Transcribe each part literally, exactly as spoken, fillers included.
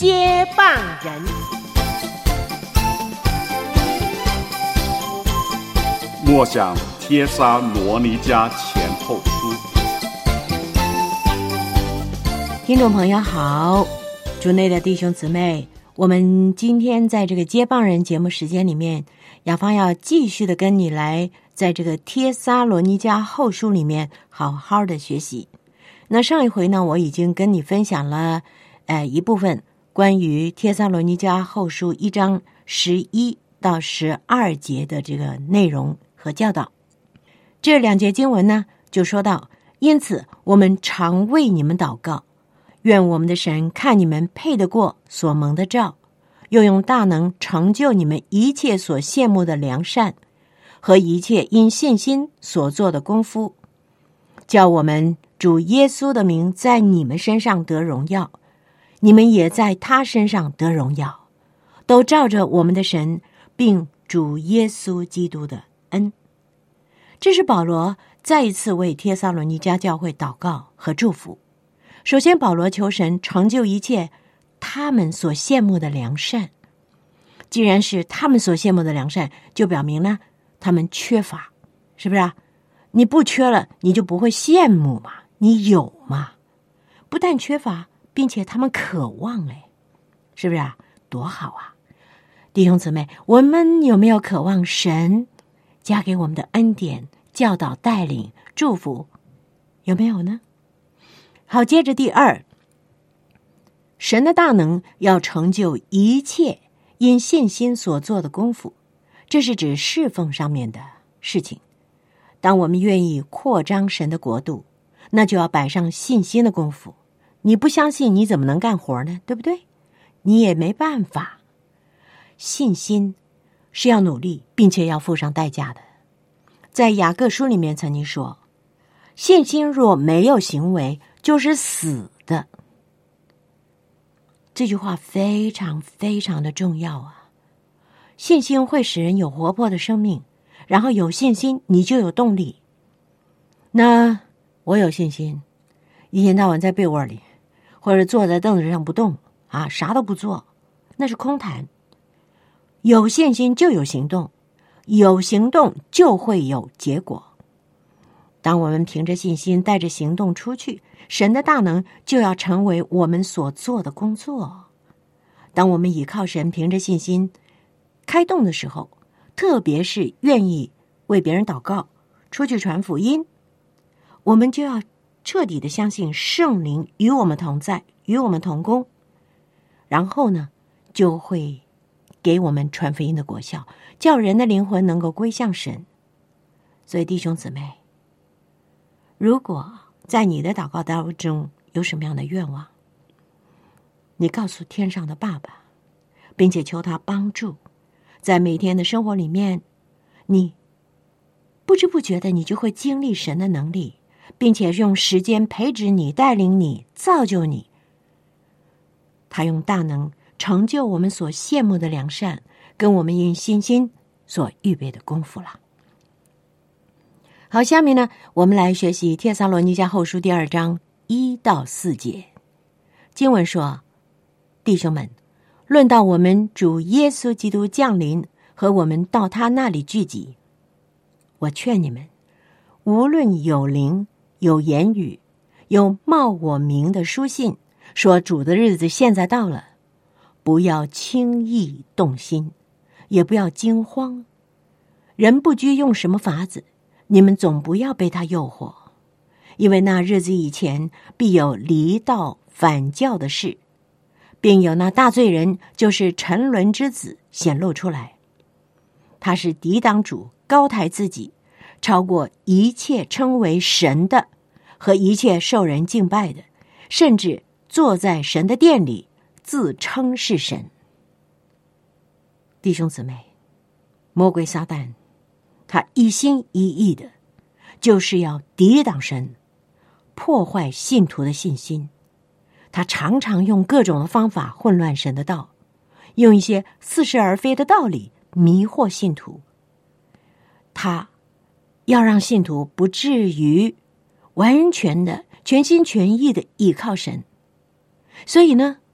接棒人。 默想帖撒罗尼迦前后书。 听众朋友好，主内的弟兄姊妹，我们今天在这个接棒人节目时间里面，雅芳要继续的跟你来在这个帖撒罗尼迦后书里面好好的学习。那上一回呢，我已经跟你分享了呃一部分关于帖撒罗尼迦后书一章十一到十二节的这个内容和教导。这两节经文呢，就说到，因此我们常为你们祷告，愿我们的神看你们配得过所蒙的召，又用大能成就你们一切所羡慕的良善和一切因信心所做的功夫，叫我们主耶稣的名在你们身上得荣耀，你们也在他身上得荣耀，都照着我们的神并主耶稣基督的恩。这是保罗再一次为帖撒罗尼迦教会祷告和祝福。首先，保罗求神成就一切他们所羡慕的良善。既然是他们所羡慕的良善，就表明呢，他们缺乏，是不是啊？你不缺了，你就不会羡慕嘛，你有嘛。不但缺乏，并且他们渴望，哎，是不是啊？多好啊！弟兄姊妹，我们有没有渴望神加给我们的恩典、教导、带领、祝福？有没有呢？好，接着第二，神的大能要成就一切因信心所做的功夫，这是指侍奉上面的事情。当我们愿意扩张神的国度，那就要摆上信心的功夫。你不相信，你怎么能干活呢？对不对？你也没办法。信心是要努力，并且要付上代价的。在雅各书里面曾经说，信心若没有行为，就是死的。这句话非常非常的重要啊！信心会使人有活泼的生命，然后有信心，你就有动力。那我有信心，一天到晚在被窝里，或者坐在凳子上不动啊，啥都不做，那是空谈。有信心就有行动，有行动就会有结果。当我们凭着信心带着行动出去，神的大能就要成为我们所做的工作。当我们倚靠神，凭着信心开动的时候，特别是愿意为别人祷告，出去传福音，我们就要彻底的相信圣灵与我们同在，与我们同工，然后呢，就会给我们传福音的果效，叫人的灵魂能够归向神。所以弟兄姊妹，如果在你的祷告当中有什么样的愿望，你告诉天上的爸爸，并且求他帮助，在每天的生活里面，你不知不觉的你就会经历神的能力，并且用时间培植你、带领你、造就你。他用大能成就我们所羡慕的良善，跟我们因信心所预备的功夫了。好，下面呢，我们来学习帖撒罗尼迦后书第二章一到四节。经文说，弟兄们，论到我们主耶稣基督降临和我们到他那里聚集，我劝你们，无论有灵、有言语、有冒我名的书信，说主的日子现在到了，不要轻易动心，也不要惊慌。人不拘用什么法子，你们总不要被他诱惑，因为那日子以前必有离道反教的事，并有那大罪人，就是沉沦之子显露出来。他是抵挡主，高抬自己，超过一切称为神的和一切受人敬拜的，甚至坐在神的殿里自称是神。弟兄姊妹，魔鬼撒旦他一心一意的就是要抵挡神，破坏信徒的信心。他常常用各种的方法混乱神的道，用一些似是而非的道理迷惑信徒。他要让信徒不至于完全的全心全意的倚靠神。所以呢，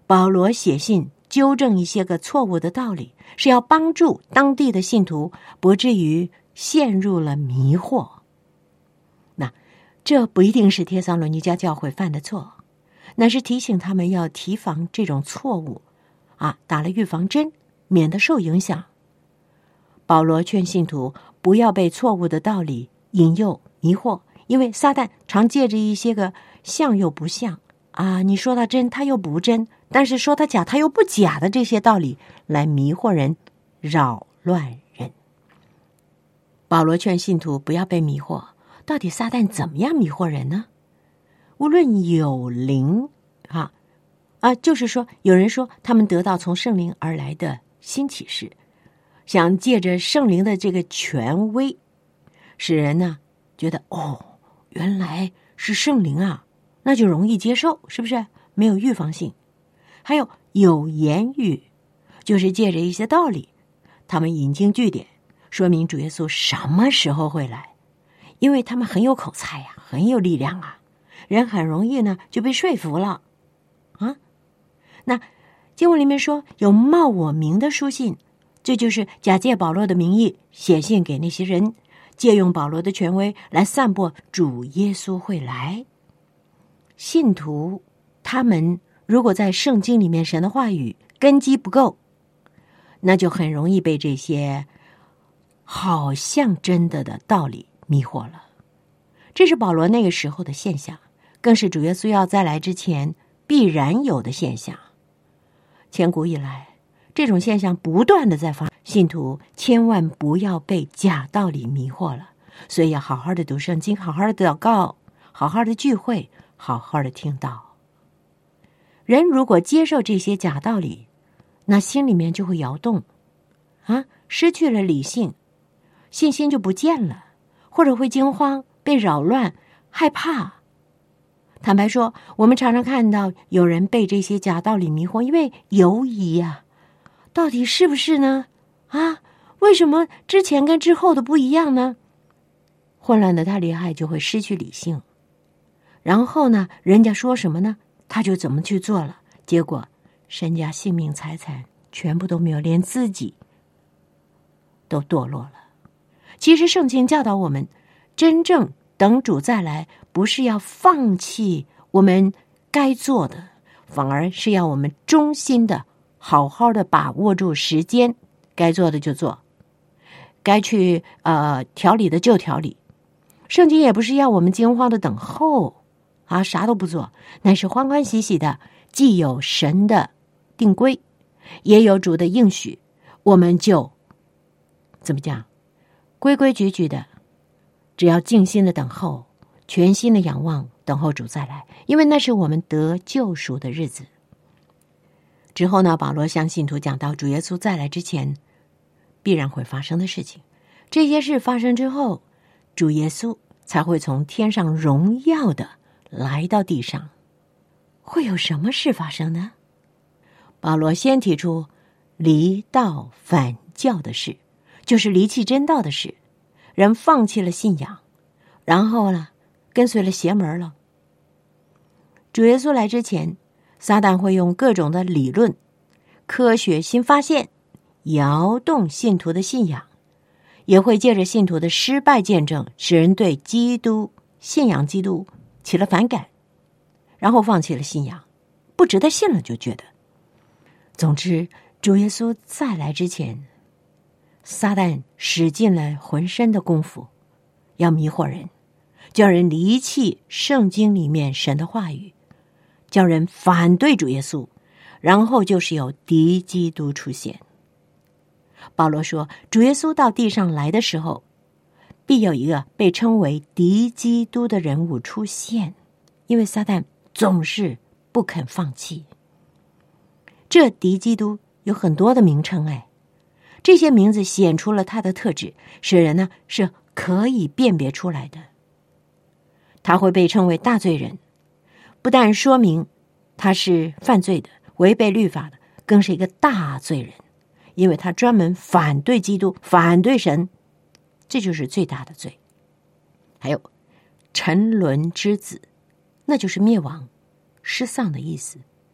保罗写信纠正一些个错误的道理，是要帮助当地的信徒不至于陷入了迷惑。那这不一定是帖撒罗尼迦教会犯的错，那是提醒他们要提防这种错误啊，打了预防针，免得受影响。保罗劝信徒不要被错误的道理引诱迷惑，因为撒旦常借着一些个像又不像啊，你说他真他又不真，但是说他假他又不假的这些道理来迷惑人，扰乱人。保罗劝信徒不要被迷惑，到底撒旦怎么样迷惑人呢？无论有灵啊啊，就是说有人说他们得到从圣灵而来的新启示，想借着圣灵的这个权威，使人呢觉得哦，原来是圣灵啊，那就容易接受，是不是？没有预防性。还有有言语，就是借着一些道理，他们引经据典，说明主耶稣什么时候会来，因为他们很有口才呀、啊，很有力量啊，人很容易呢就被说服了啊。那经文里面说有冒我名的书信，这就是假借保罗的名义写信给那些人，借用保罗的权威来散播主耶稣会来。信徒他们如果在圣经里面神的话语根基不够，那就很容易被这些好像真的的道理迷惑了。这是保罗那个时候的现象，更是主耶稣要再来之前必然有的现象。千古以来，这种现象不断的在发生，信徒千万不要被假道理迷惑了，所以要好好的读圣经，好好的祷告，好好的聚会，好好的听道。人如果接受这些假道理，那心里面就会摇动啊，失去了理性，信心就不见了，或者会惊慌，被扰乱，害怕。坦白说，我们常常看到有人被这些假道理迷惑，因为犹疑呀、啊，到底是不是呢？啊，为什么之前跟之后的不一样呢？混乱的太厉害，就会失去理性。然后呢，人家说什么呢，他就怎么去做了，结果身家性命财产全部都没有，连自己都堕落了。其实圣经教导我们，真正等主再来，不是要放弃我们该做的，反而是要我们忠心的好好的把握住时间，该做的就做，该去呃调理的就调理。圣经也不是要我们惊慌的等候啊，啥都不做，乃是欢欢喜喜的，既有神的定规，也有主的应许，我们就怎么讲，规规矩矩的，只要静心的等候，全心的仰望，等候主再来，因为那是我们得救赎的日子。之后呢，保罗向信徒讲到主耶稣再来之前必然会发生的事情，这些事发生之后，主耶稣才会从天上荣耀的来到地上。会有什么事发生呢？保罗先提出离道反教的事，就是离弃真道的事，人放弃了信仰，然后呢，跟随了邪门了。主耶稣来之前，撒旦会用各种的理论、科学新发现摇动信徒的信仰，也会借着信徒的失败见证，使人对基督信仰基督起了反感，然后放弃了信仰，不值得信了，就觉得。总之，主耶稣再来之前，撒旦使尽了浑身的功夫，要迷惑人，叫人离弃圣经里面神的话语，叫人反对主耶稣，然后就是有敌基督出现。保罗说，主耶稣到地上来的时候，必有一个被称为敌基督的人物出现，因为撒旦总是不肯放弃。这敌基督有很多的名称，哎，这些名字显出了他的特质，使人呢是可以辨别出来的。他会被称为大罪人，不但说明他是犯罪的、违背律法的，更是一个大罪人，因为他专门反对基督、反对神，这就是最大的罪。还有沉沦之子，那就是灭亡、失丧的意思。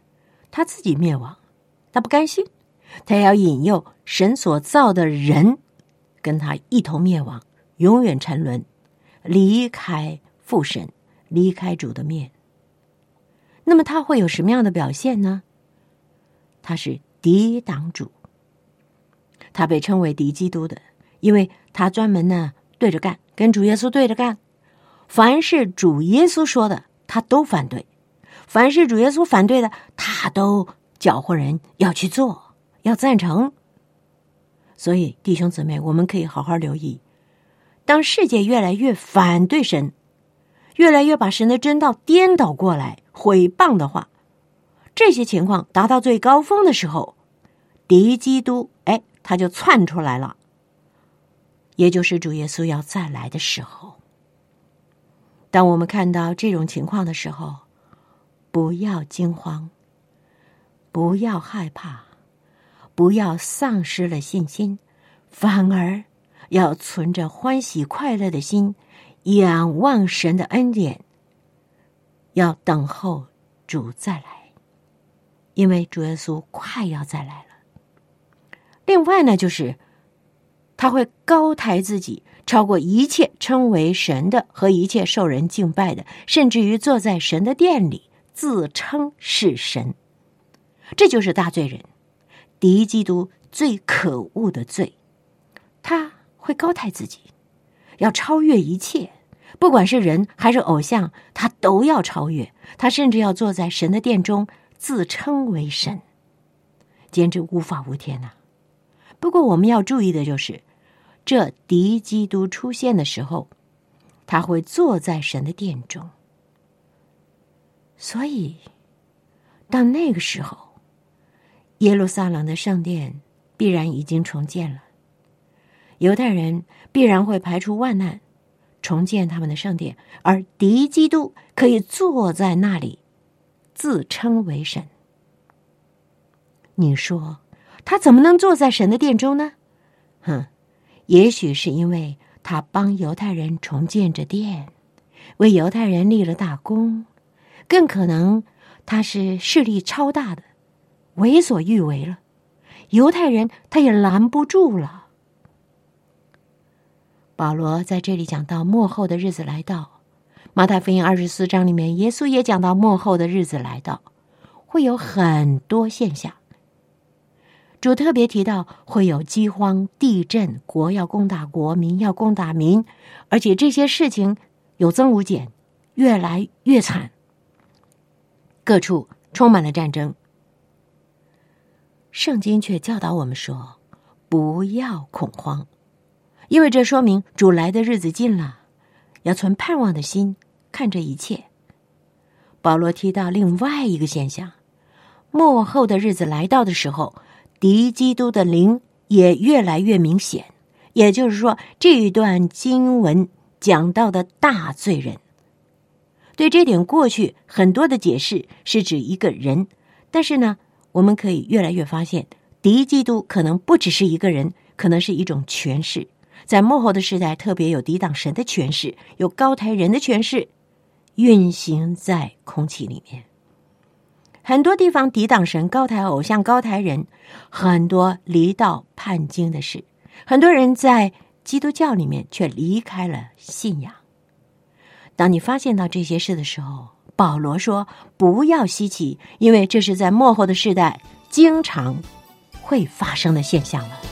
他自己灭亡，他不甘心，他要引诱神所造的人跟他一同灭亡，永远沉沦，离开父神，离开主的面。那么他会有什么样的表现呢？他是敌挡主，他被称为敌基督的，因为他专门呢对着干，跟主耶稣对着干。凡是主耶稣说的，他都反对；凡是主耶稣反对的，他都搅和人要去做，要赞成。所以弟兄姊妹，我们可以好好留意，当世界越来越反对神，越来越把神的真道颠倒过来，毁谤的话，这些情况达到最高峰的时候，敌基督哎，他就窜出来了，也就是主耶稣要再来的时候。当我们看到这种情况的时候，不要惊慌，不要害怕，不要丧失了信心，反而要存着欢喜快乐的心，仰望神的恩典，要等候主再来，因为主耶稣快要再来了。另外呢，就是他会高抬自己，超过一切称为神的和一切受人敬拜的，甚至于坐在神的殿里自称是神。这就是大罪人，敌基督最可恶的罪。他会高抬自己，要超越一切，不管是人还是偶像，他都要超越。他甚至要坐在神的殿中自称为神，简直无法无天啊。不过我们要注意的就是，这敌基督出现的时候，他会坐在神的殿中。所以到那个时候，耶路撒冷的圣殿必然已经重建了，犹太人必然会排除万难重建他们的圣殿，而敌基督可以坐在那里自称为神。你说他怎么能坐在神的殿中呢？哼，也许是因为他帮犹太人重建着殿，为犹太人立了大功，更可能他是势力超大的，为所欲为了，犹太人他也拦不住了。保罗在这里讲到末后的日子来到，马太福音二十四章里面，耶稣也讲到末后的日子来到，会有很多现象。主特别提到会有饥荒、地震，国要攻打国，民要攻打民，而且这些事情有增无减，越来越惨，各处充满了战争。圣经却教导我们说，不要恐慌，因为这说明主来的日子近了，要存盼望的心看这一切。保罗提到另外一个现象，末后的日子来到的时候，敌基督的灵也越来越明显。也就是说，这一段经文讲到的大罪人，对这点过去很多的解释是指一个人，但是呢，我们可以越来越发现，敌基督可能不只是一个人，可能是一种权势。在末后的时代，特别有抵挡神的权势，有高抬人的权势运行在空气里面。很多地方抵挡神，高抬偶像，高抬人，很多离道叛经的事，很多人在基督教里面却离开了信仰。当你发现到这些事的时候，保罗说不要稀奇，因为这是在末后的世代经常会发生的现象了。